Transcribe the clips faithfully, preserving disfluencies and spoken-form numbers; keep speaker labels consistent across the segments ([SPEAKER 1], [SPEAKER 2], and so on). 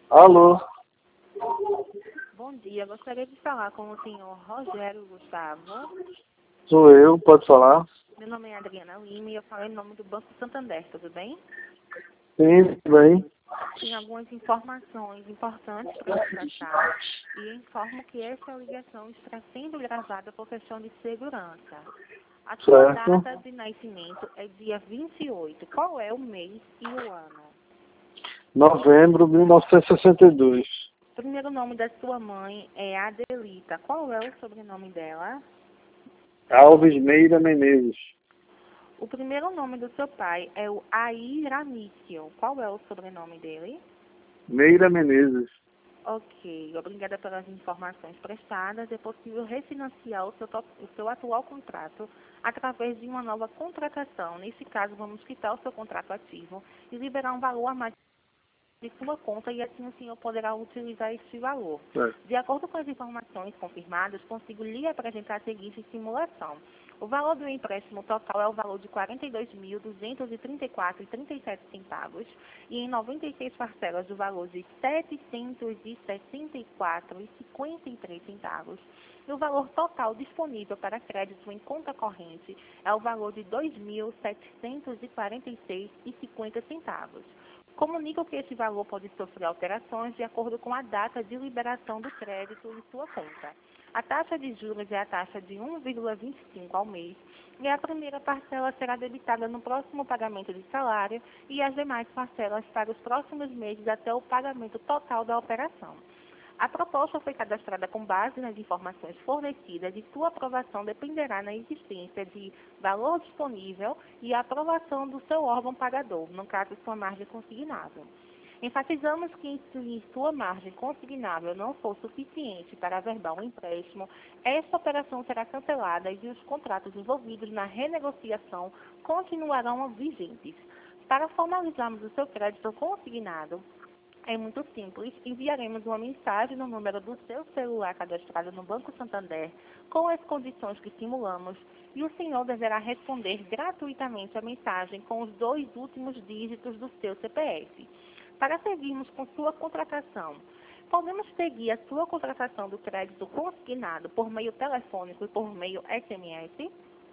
[SPEAKER 1] Alô,
[SPEAKER 2] Bom dia, gostaria de falar com o senhor Rogério Gustavo.
[SPEAKER 1] sou eu, pode falar?
[SPEAKER 2] Meu nome é Adriana Lima e eu falo em nome do Banco Santander, tudo bem?
[SPEAKER 1] Sim, tudo bem.
[SPEAKER 2] Tenho algumas informações importantes para lhe passar e informo que essa ligação está sendo gravada por questão de segurança. A sua
[SPEAKER 1] Certo.
[SPEAKER 2] data de nascimento é dia vinte e oito. Qual é o mês e o ano?
[SPEAKER 1] Novembro de mil novecentos e sessenta e dois.
[SPEAKER 2] O primeiro nome da sua mãe é Adelita. Qual é o sobrenome dela?
[SPEAKER 1] Alves Meira Menezes.
[SPEAKER 2] O primeiro nome do seu pai é o Airanício. Qual é o sobrenome dele?
[SPEAKER 1] Meira Menezes.
[SPEAKER 2] Ok, obrigada pelas informações prestadas. É possível refinanciar o seu, to- o seu atual contrato através de uma nova contratação. Nesse caso, vamos quitar o seu contrato ativo e liberar um valor a mais de sua conta e assim o senhor poderá utilizar este valor.
[SPEAKER 1] Certo.
[SPEAKER 2] De acordo com as informações confirmadas, consigo lhe apresentar a seguinte simulação. O valor do empréstimo total é o valor de quarenta e dois mil duzentos e trinta e quatro reais e trinta e sete centavos e em noventa e seis parcelas do valor de setecentos e sessenta e quatro reais e cinquenta e três centavos. E o valor total disponível para crédito em conta corrente é o valor de dois mil setecentos e quarenta e seis reais e cinquenta centavos. Comunico que esse valor pode sofrer alterações de acordo com a data de liberação do crédito em sua conta. A taxa de juros é a taxa de um vírgula vinte e cinco ao mês e a primeira parcela será debitada no próximo pagamento de salário e as demais parcelas para os próximos meses até o pagamento total da operação. A proposta foi cadastrada com base nas informações fornecidas e sua aprovação dependerá na existência de valor disponível e a aprovação do seu órgão pagador, no caso, sua margem consignável. Enfatizamos que se sua margem consignável não for suficiente para averbar um empréstimo, esta operação será cancelada e os contratos envolvidos na renegociação continuarão vigentes. Para formalizarmos o seu crédito consignado, é muito simples. Enviaremos uma mensagem no número do seu celular cadastrado no Banco Santander com as condições que simulamos e o senhor deverá responder gratuitamente a mensagem com os dois últimos dígitos do seu C P F. Para seguirmos com sua contratação, podemos seguir a sua contratação do crédito consignado por meio telefônico e por meio S M S?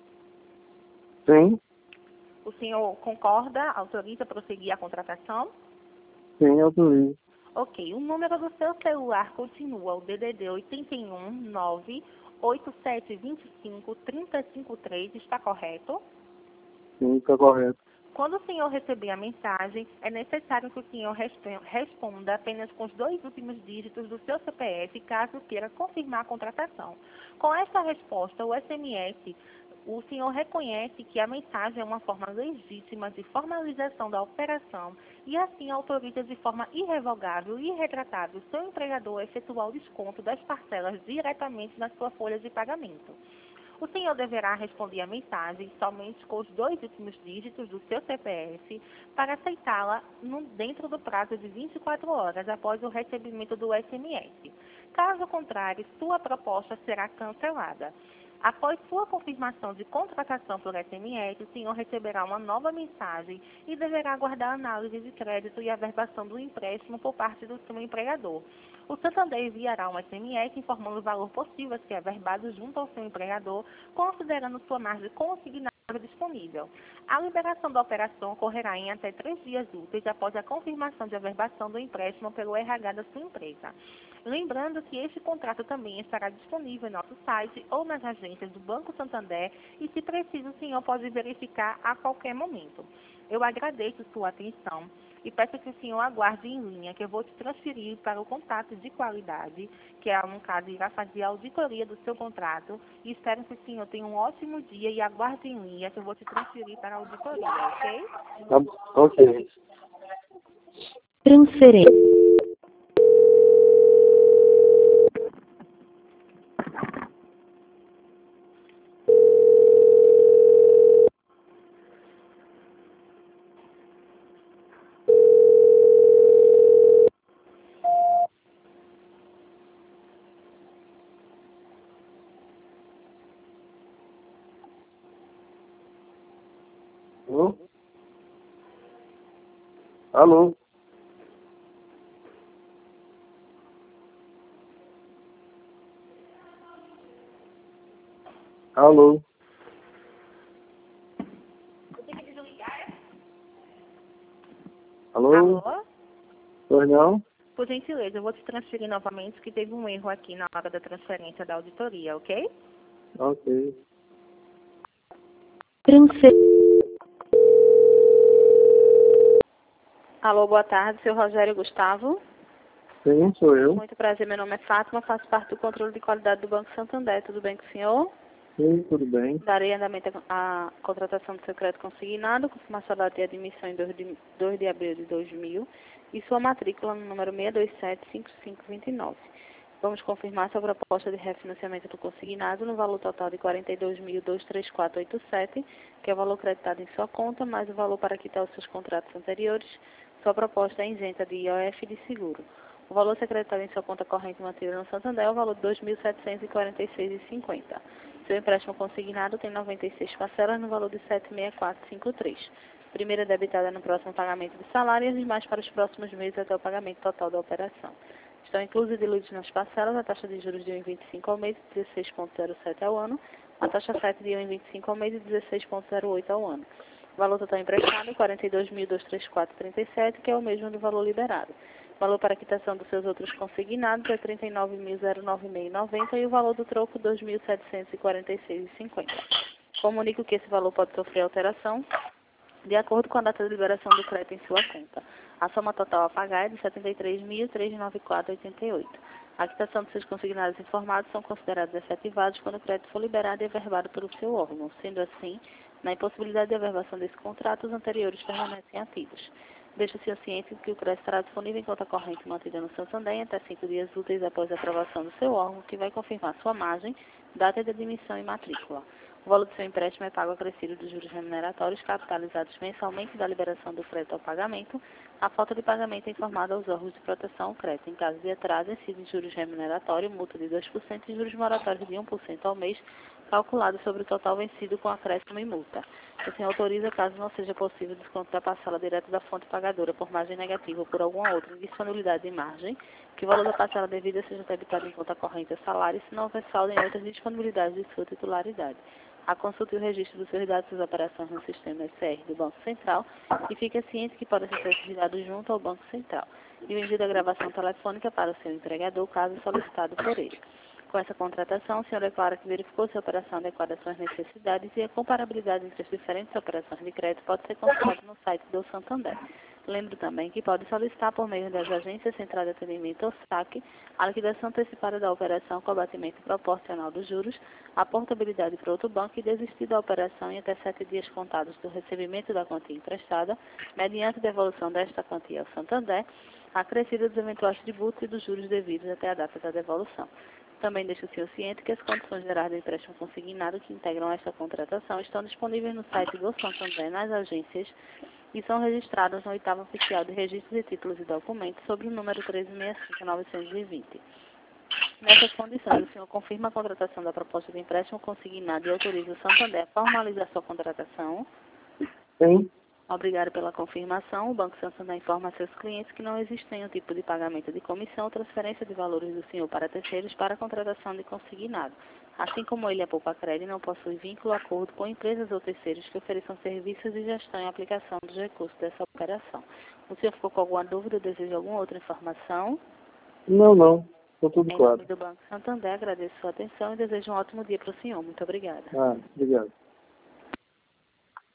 [SPEAKER 1] Sim,
[SPEAKER 2] O senhor concorda, autoriza prosseguir a contratação?
[SPEAKER 1] sim, autorizo.
[SPEAKER 2] Ok, o número do seu celular continua o D D D oito um nove oito sete dois cinco três zero cinco três, está correto?
[SPEAKER 1] Sim, está correto.
[SPEAKER 2] Quando o senhor receber a mensagem, é necessário que o senhor respe- responda apenas com os dois últimos dígitos do seu C P F, caso queira confirmar a contratação. Com esta resposta, o S M S, o senhor reconhece que a mensagem é uma forma legítima de formalização da operação e assim autoriza de forma irrevogável e irretratável o seu empregador a efetuar o desconto das parcelas diretamente na sua folha de pagamento. O senhor deverá responder a mensagem somente com os dois últimos dígitos do seu C P F para aceitá-la no- dentro do prazo de vinte e quatro horas após o recebimento do S M S. Caso contrário, sua proposta será cancelada. Após sua confirmação de contratação por S M S, o senhor receberá uma nova mensagem e deverá aguardar a análise de crédito e averbação do empréstimo por parte do seu empregador. O Santander enviará um S M S informando o valor possível a ser averbado junto ao seu empregador, considerando sua margem consignável disponível. A liberação da operação ocorrerá em até três dias úteis após a confirmação de averbação do empréstimo pelo R H da sua empresa. Lembrando que este contrato também estará disponível em nosso site ou nas agências do Banco Santander e, se preciso, o senhor pode verificar a qualquer momento. Eu agradeço sua atenção e peço que o senhor aguarde em linha, que eu vou te transferir para o contato de qualidade, que, é, no caso, irá fazer a auditoria do seu contrato. E espero que o senhor tenha um ótimo dia e aguarde em linha, que eu vou te transferir para a auditoria, ok?
[SPEAKER 1] Tá, ok.
[SPEAKER 3] Transferência.
[SPEAKER 1] Alô? Alô? Alô? Alô?
[SPEAKER 2] Alô?
[SPEAKER 1] Pois não?
[SPEAKER 2] Por gentileza, eu vou te transferir novamente, que teve um erro aqui na hora da transferência da auditoria, ok?
[SPEAKER 1] Ok.
[SPEAKER 2] Transfer... Alô, boa tarde, seu Rogério Gustavo.
[SPEAKER 1] Sim, sou eu.
[SPEAKER 2] Muito prazer, meu nome é Fátima, faço parte do controle de qualidade do Banco Santander. Tudo bem com o senhor?
[SPEAKER 1] Sim, tudo bem.
[SPEAKER 2] Darei andamento à contratação do seu crédito consignado, confirmação da data de admissão em dois de, dois de abril de dois mil e sua matrícula no número seis dois sete cinco cinco dois nove. Vamos confirmar sua proposta de refinanciamento do consignado no valor total de quarenta e dois mil duzentos e trinta e quatro vírgula oitenta e sete, que é o valor creditado em sua conta, mais o valor para quitar os seus contratos anteriores. Sua proposta é isenta de I O F e de seguro. O valor secretado em sua conta corrente mantida no Santander é o valor de dois mil setecentos e quarenta e seis vírgula cinquenta. Seu empréstimo consignado tem noventa e seis parcelas no valor de sete mil quatrocentos e cinquenta e três. Primeira debitada no próximo pagamento de salário e as demais para os próximos meses até o pagamento total da operação. Estão inclusos e diluídos nas parcelas a taxa de juros de um vírgula vinte e cinco ao mês e dezesseis vírgula zero sete ao ano, a taxa sete de um vírgula vinte e cinco ao mês e dezesseis vírgula zero oito ao ano. O valor total emprestado é quarenta e dois mil duzentos e trinta e quatro vírgula trinta e sete, que é o mesmo do valor liberado. O valor para quitação dos seus outros consignados é trinta e nove mil noventa e seis vírgula noventa e o valor do troco dois mil setecentos e quarenta e seis vírgula cinquenta. Comunico que esse valor pode sofrer alteração de acordo com a data de liberação do crédito em sua conta. A soma total a pagar é de setenta e três mil trezentos e noventa e quatro vírgula oitenta e oito. A quitação dos seus consignados informados são considerados efetivados quando o crédito for liberado e averbado pelo seu órgão. Sendo assim, na impossibilidade de averbação desse contrato, os anteriores permanecem ativos. Deixa-se o ciente de que o crédito estará disponível em conta corrente mantida no Santander em até cinco dias úteis após a aprovação do seu órgão, que vai confirmar sua margem, data de admissão e matrícula. O valor do seu empréstimo é pago acrescido dos juros remuneratórios capitalizados mensalmente da liberação do crédito ao pagamento. A falta de pagamento é informada aos órgãos de proteção ao crédito. Em caso de atraso, incide em juros remuneratórios, multa de dois por cento e juros moratórios de um por cento ao mês, calculado sobre o total vencido com acréscimo e multa. O senhor autoriza, caso não seja possível, desconto da parcela direta da fonte pagadora por margem negativa ou por alguma outra indisponibilidade de margem, que o valor da parcela devida seja debitado em conta corrente a salário, se não houver saldo em outras disponibilidades de sua titularidade. A consulta e o registro dos seus dados e suas operações no sistema S R do Banco Central e fique ciente que pode ser registrado junto ao Banco Central e vendida a gravação telefônica para o seu empregador, caso solicitado por ele. Com essa contratação, o senhor declara que verificou se a operação adequada às suas necessidades e a comparabilidade entre as diferentes operações de crédito pode ser consultada no site do Santander. Lembro também que pode solicitar por meio das agências Central de Atendimento ou S A C a liquidação antecipada da operação com abatimento proporcional dos juros, a portabilidade para outro banco e desistir da operação em até sete dias contados do recebimento da quantia emprestada, mediante devolução desta quantia ao Santander, acrescida dos eventuais tributos e dos juros devidos até a data da devolução. Também deixo o senhor ciente que as condições gerais do empréstimo consignado que integram esta contratação estão disponíveis no site do Santander, nas agências, e são registradas no oitavo oficial de registros de títulos e documentos sobre o número treze sessenta e cinco novecentos e vinte. Nessas condições, o senhor confirma a contratação da proposta de empréstimo consignado e autoriza o Santander a formalizar sua contratação.
[SPEAKER 1] Sim.
[SPEAKER 2] Obrigado pela confirmação. O Banco Santander informa a seus clientes que não existe nenhum tipo de pagamento de comissão ou transferência de valores do senhor para terceiros para a contratação de consignado. Assim como ele, a Poupa Crédito, não possui vínculo ou acordo com empresas ou terceiros que ofereçam serviços de gestão e aplicação dos recursos dessa operação. O senhor ficou com alguma dúvida ou deseja alguma outra informação?
[SPEAKER 1] Não, não. Estou tudo
[SPEAKER 2] Em
[SPEAKER 1] claro.
[SPEAKER 2] nome do Banco Santander, agradeço a sua atenção e desejo um ótimo dia para o senhor. Muito obrigada.
[SPEAKER 1] Ah, obrigado.